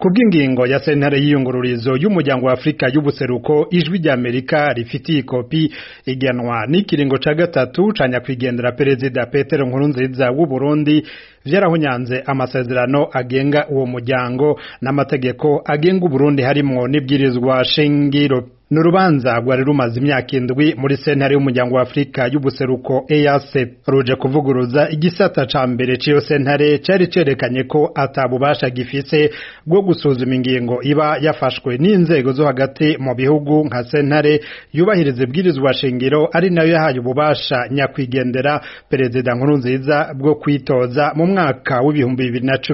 Kubw'ingingo ya sentare y'iyungururizo y'umuryango wa Afrika y'ubuseruko ijwi rya Amerika rifitiye ikopi igenwa n'ikiringo ca gatatu ca nyakwigendera perezida Petero Nkurunziza w'u Burundi vyarahunyanze amasezerano agenga uwo muryango n'amategeko agenga Burundi harimwo n'ibwirizwa shingiro. Nurubanza rwari rumaze imyaka indwi muri sentare y'umuryango wa Afrika y'ubuseruko EAC ruje kuvuguruza igisata ca mbere ciyo sentare cari cerekanye ko atabubasha gifise bwo gusuzuma ingingo iba yafashwe n'inzego zo hagati mu bihugu nka sentare yubahiriza ibwirizwa shingiro ari nayo yahaye ububasha nyakwigendera perezida Nkurunziza bwo kwitoza mu mwaka w'ibihumbi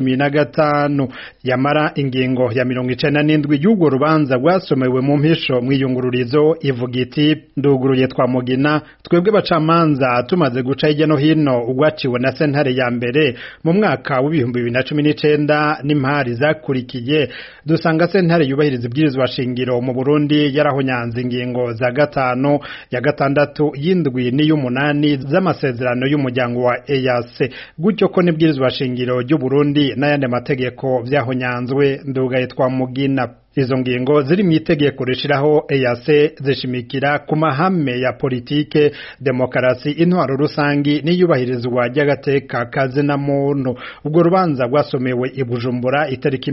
2015. Yamara ingingo ya 97 y'urwo rubanza rwasomewe mu mpisho ngururizo ivuga iti nduguruye twamugina twebwe bacamanza tumaze guca hirya no hino ugwaciwe na sentare ya mbere mu mwaka w'ibihumbi 2019 n'impari zakurikiye dusanga sentare yubahiriza ibwirizwa shingiro mu Burundi yarahonyanze ingingo za gatano ya gatandatu y'indwi n'iy'umunani z'amasezerano y'umuryango wa EAC gutyo ko n'ibwirizwa shingiro ry'u Burundi n'ayandi mategeko vyahonyanzwe ndugaye twamugina. Izo ngingo ziri mu itegeko rishiraho EAC zishimikira ku mahame ya politike, demokarasi, intwaro rusangi n'iyubahirizwa ry'agateka kazina muntu. Ubwo rubanza rwasomewe i Bujumbura itariki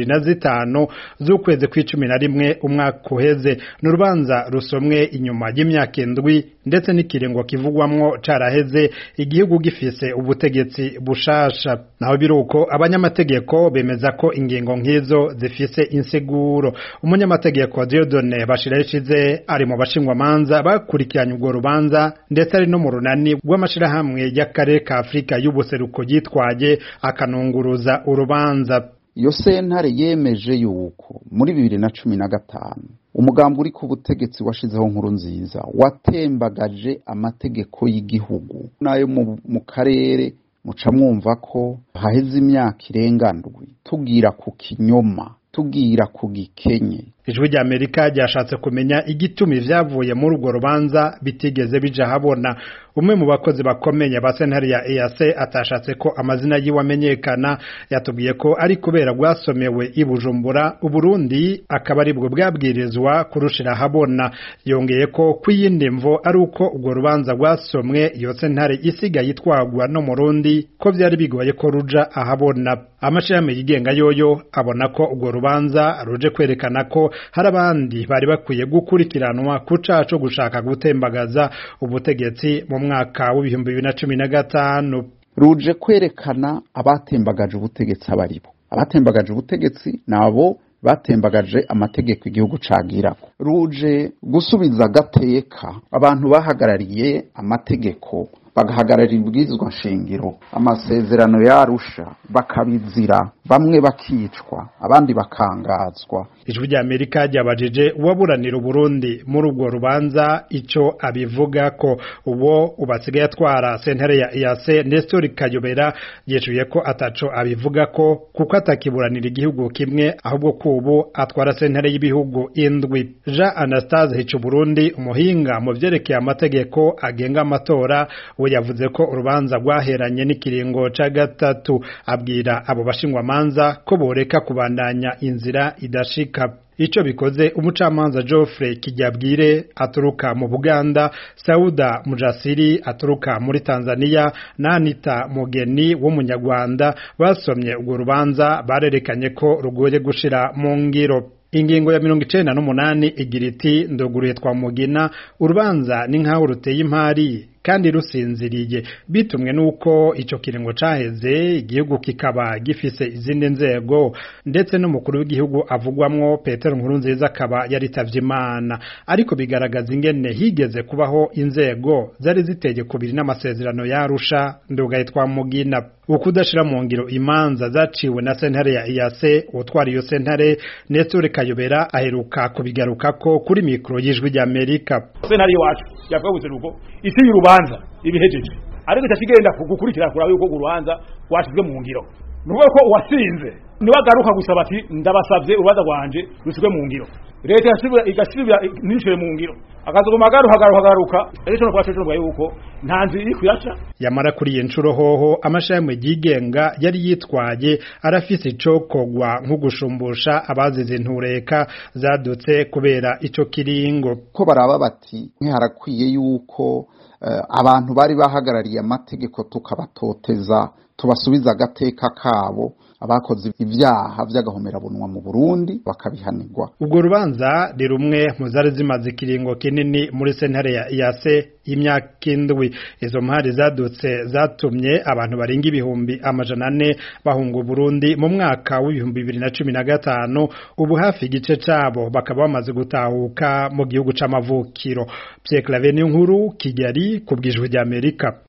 25 z'ukwezi kwa11 umwaka uheze. N'urubanza rusomwe inyuma y'imyaka indwi ndetse n'ikiringo kivugwamwo caraheze igihugu gifise ubutegetsi bushasha. Naho biruko abanyamategeko bemeza ko ingingo nk'izo zifise insiguro. Umunyamategeko Dieudonné Bashirahishize ari mu bashingwa manza bakurikiranye ubwo rubanza ndetse ari no mu runani rw'amashirahamwe y'akarere ka Afrika y'ubuseruko yitwaje akanunguruza urubanza. Iyo sentare yemeje yuko muri 2015 umugambi uri ku butegetsi washizeho Nkurunziza watembagaje amategeko y'igihugu nayo mu karere muca mwumva ko haheze imyaka irengandwi tugira ku kinyoma tugira ku gikenye. Ijwi rya Amerika ryashatse kumenya igitumi vyavuye muri urwo rubanza bitigeze bija habona. Umwe mu bakozi bakomeye ba sentare ya EAC atashatse ko amazina yiwe amenyekana yatubwiye ko ari kubera rwasomewe i Bujumbura Uburundi akaba ari bwo bwabwirizwa kurushira habona. Yongeye ko kwiyindi mvo ari uko urwo rubanza rwasomwe iyo sentare isigaye yitwagwa no mu Burundi ko vyari bigoye ko ruja ahabona. Amashirahamwe yigenga yoyo abona ko urwo rubanza ruje kwerekana ko hari abandi bari bakwiye gukurikiranwa ku caco gushaka gutembagaza ubutegetsi mu mwaka w'ibihumbi 2015. Ruje kwerekana abatembagaje ubutegetsi abaribo. Abatembagaje ubutegetsi nabo batembagaje amategeko igihugu cagirako. Ruje gusubiza gateka abantu bahagarariye amategeko bagahagararira ibwirizwa shingiro amasezerano yarusha bakabizira bamwe bakicwa abandi bakangazwa. Ijwi rya Amerika ryabajije uwaburanira Burundi muri ubwo rubanza ico abivuga ko uwo ubasigaye atwara sentare ya EAC Nestor Kayobera yeshuye ko ataco abivuga ko kuko atakiburanira igihugu kimwe ahubwo kubu atwara sentare y'ibihugu indwi. Jean Anastase Hicu Burundi umuhinga mu vyerekeye amategeko agenga amatora we yavuze ko urubanza rwaheranye n'ikiringo ca gatatu. Abwira abo bashingwa manza ko boreka kubandanya inzira idashika. Ico bikoze umucamanza Geoffrey Kijyabwire aturuka mu Buganda, Sauda Mujasiri aturuka muri Tanzania na Anita Mugeni w'umunyarwanda basomye urwo rubanza barerekanye ko rugoye gushira mu ngiro. Ingingo ya 98 igira iti ndoguruye twamugina urubanza ni nkaho ruteye impari kandi rusinziriye bitumwe nuko ico kiringo caheze igihugu kikaba gifise izindi nzego ndetse n'umukuru w'igihugu avugwamwo Petero Nkurunziza akaba yaritavye Imana. Ariko bigaragaza ingene higeze kubaho inzego zari ziteye kubiri n'amasezerano yarusha ndugaye twamugina. Ukudashira mu ngiro imanza zaciwe na sentare ya EAC utwara iyo sentare Nestor Kayobera aheruka kubigarukako kuri mikro y'Ijwi rya Amerika. Sentare wacu yavuze rugo isi y'urubanza ibihejeje ariko cyakigenda gukurikira kurawe yuko urubanza washizwe mu ngiro nuko ko wasinze niwagaruka gusaba ati ndabasavye urubanza rwanje rushyirwe mu ngiro leta igasubira nishyure mu ngiro akazoguma agaruka ejo no kwashije yuko ntanzi iri kuyaca. Yamara kuri iyi nshuro hoho amashami yigenga yari yitwaye arafise icokogwa nko gushumbusha abazize intureka zadutse kubera ico kiringo ko baraba bati harakwiye yuko abantu bari bahagarariye amategeko tukabatoteza tubasubiza agateka kabo abakoze ivyaha vy'agahomerabunwa mu Burundi bakabihanirwa. Ubwo rubanza ni rumwe mu zari zimaze ikiringo kinini muri sentare ya IAC imyaka 7. Izo mpari zadutse zatumye abantu barenga 400 bahunga Burundi mu mwaka wa 2015. Ubu hafi igice cabo bakaba bamaze gutahuka mu gihugu c'amavukiro. Pierre Claver Niyonkuru, Kigali, kubw'Ijwi ry'Amerika.